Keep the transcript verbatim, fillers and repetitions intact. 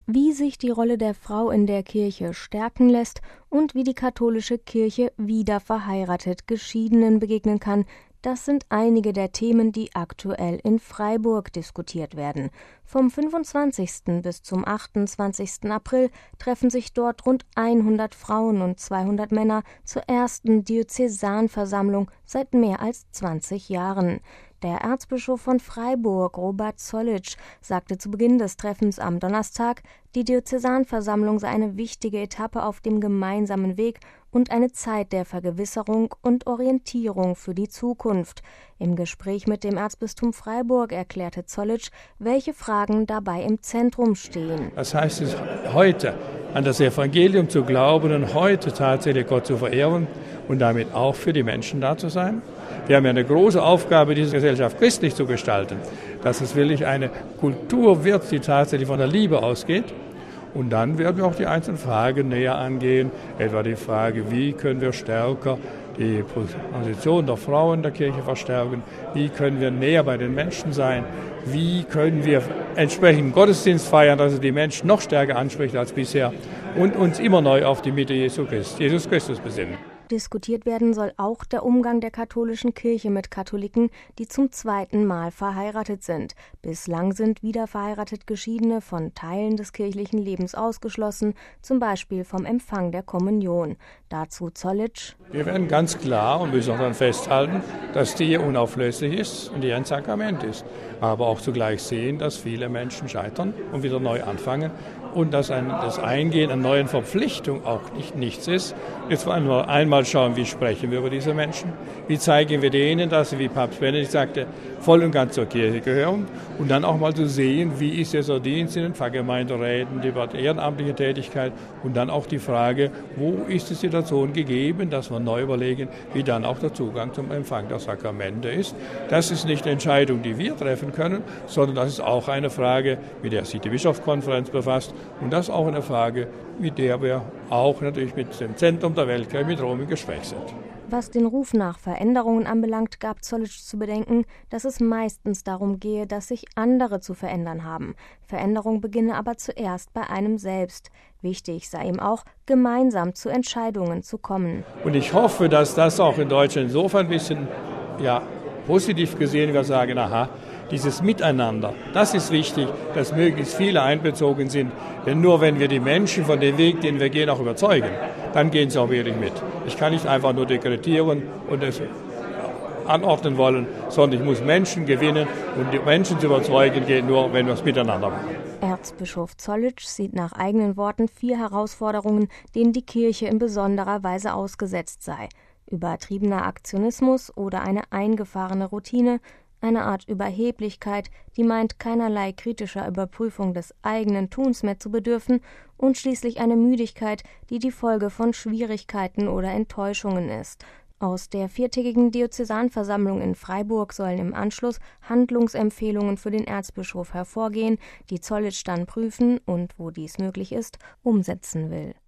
wie sich die Rolle der Frau in der Kirche stärken lässt und wie die katholische Kirche wieder verheiratet Geschiedenen begegnen kann. Das sind einige der Themen, die aktuell in Freiburg diskutiert werden. Vom fünfundzwanzigsten bis zum achtundzwanzigsten April treffen sich dort rund hundert Frauen und zweihundert Männer zur ersten Diözesanversammlung seit mehr als zwanzig Jahren. Der Erzbischof von Freiburg, Robert Zollitsch, sagte zu Beginn des Treffens am Donnerstag, die Diözesanversammlung sei eine wichtige Etappe auf dem gemeinsamen Weg und eine Zeit der Vergewisserung und Orientierung für die Zukunft. Im Gespräch mit dem Erzbistum Freiburg erklärte Zollitsch, welche Fragen dabei im Zentrum stehen. Das heißt es heute an das Evangelium zu glauben und heute tatsächlich Gott zu verehren und damit auch für die Menschen da zu sein. Wir haben ja eine große Aufgabe, diese Gesellschaft christlich zu gestalten, dass es wirklich eine Kultur wird, die tatsächlich von der Liebe ausgeht. Und dann werden wir auch die einzelnen Fragen näher angehen, etwa die Frage, wie können wir stärker die Position der Frauen in der Kirche verstärken, wie können wir näher bei den Menschen sein, wie können wir entsprechend Gottesdienst feiern, dass es die Menschen noch stärker anspricht als bisher und uns immer neu auf die Mitte Jesu Christi, Jesus Christus besinnen. Diskutiert werden soll auch der Umgang der katholischen Kirche mit Katholiken, die zum zweiten Mal verheiratet sind. Bislang sind wiederverheiratet Geschiedene von Teilen des kirchlichen Lebens ausgeschlossen, zum Beispiel vom Empfang der Kommunion. Dazu Zollitsch: Wir werden ganz klar und müssen auch daran festhalten, dass die Ehe unauflöslich ist und die ein Sakrament ist. Aber auch zugleich sehen, dass viele Menschen scheitern und wieder neu anfangen und dass ein, das Eingehen an neuen Verpflichtungen auch nicht nichts ist. Jetzt wollen wir einmal schauen, wie sprechen wir über diese Menschen, wie zeigen wir denen, dass sie, wie Papst Benedikt sagte, voll und ganz zur Kirche gehören und dann auch mal zu sehen, wie ist dieser Dienst in den Pfarrgemeinderäten, die ehrenamtliche Tätigkeit und dann auch die Frage, wo ist die Situation gegeben, dass wir neu überlegen, wie dann auch der Zugang zum Empfang der Sakramente ist. Das ist nicht eine Entscheidung, die wir treffen können, sondern das ist auch eine Frage, mit der sich die Bischofskonferenz befasst und das ist auch eine Frage, mit der wir auch natürlich mit dem Zentrum der Weltkirche, mit Rom im Gespräch sind. Was den Ruf nach Veränderungen anbelangt, gab Zollitsch zu bedenken, dass es meistens darum gehe, dass sich andere zu verändern haben. Veränderung beginne aber zuerst bei einem selbst. Wichtig sei ihm auch, gemeinsam zu Entscheidungen zu kommen. Und ich hoffe, dass das auch in Deutschland insofern ein bisschen ja, positiv gesehen wird, sagen, aha, dieses Miteinander, das ist wichtig, dass möglichst viele einbezogen sind. Denn nur wenn wir die Menschen von dem Weg, den wir gehen, auch überzeugen, dann gehen sie auch wirklich mit. Ich kann nicht einfach nur dekretieren und es anordnen wollen, sondern ich muss Menschen gewinnen und die Menschen zu überzeugen geht nur, wenn wir es miteinander machen. Erzbischof Zollitsch sieht nach eigenen Worten vier Herausforderungen, denen die Kirche in besonderer Weise ausgesetzt sei. Übertriebener Aktionismus oder eine eingefahrene Routine, eine Art Überheblichkeit, die meint, keinerlei kritischer Überprüfung des eigenen Tuns mehr zu bedürfen, und schließlich eine Müdigkeit, die die Folge von Schwierigkeiten oder Enttäuschungen ist. Aus der viertägigen Diözesanversammlung in Freiburg sollen im Anschluss Handlungsempfehlungen für den Erzbischof hervorgehen, die Zollitsch dann prüfen und, wo dies möglich ist, umsetzen will.